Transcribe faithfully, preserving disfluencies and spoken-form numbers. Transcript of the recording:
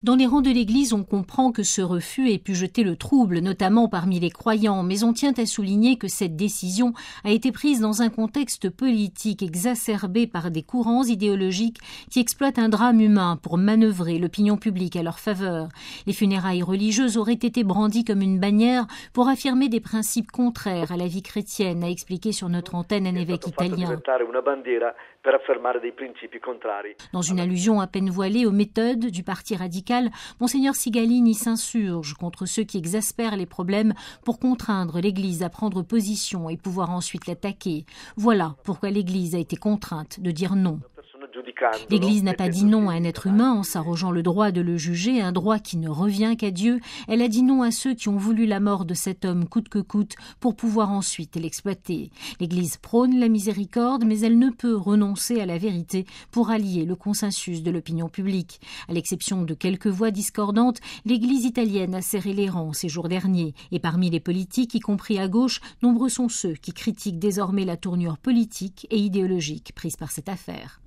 Dans les rangs de l'Église, on comprend que ce refus ait pu jeter le trouble, notamment parmi les croyants, mais on tient à souligner que cette décision a été prise dans un contexte politique exacerbé par des courants idéologiques qui exploitent un drame humain pour manœuvrer l'opinion publique à leur faveur. Les funérailles religieuses auraient été brandies comme une bannière pour affirmer des principes contraires à la vie chrétienne, a expliqué sur notre antenne un évêque italien. Dans une allusion à peine voilée aux méthodes du parti radical, Monseigneur Sigalini s'insurge contre ceux qui exaspèrent les problèmes pour contraindre l'Église à prendre position et pouvoir ensuite l'attaquer. Voilà pourquoi l'Église a été contrainte de dire non. L'Église n'a pas dit non à un être humain en s'arrogeant le droit de le juger, un droit qui ne revient qu'à Dieu. Elle a dit non à ceux qui ont voulu la mort de cet homme coûte que coûte pour pouvoir ensuite l'exploiter. L'Église prône la miséricorde, mais elle ne peut renoncer à la vérité pour allier le consensus de l'opinion publique. À l'exception de quelques voix discordantes, l'Église italienne a serré les rangs ces jours derniers. Et parmi les politiques, y compris à gauche, nombreux sont ceux qui critiquent désormais la tournure politique et idéologique prise par cette affaire.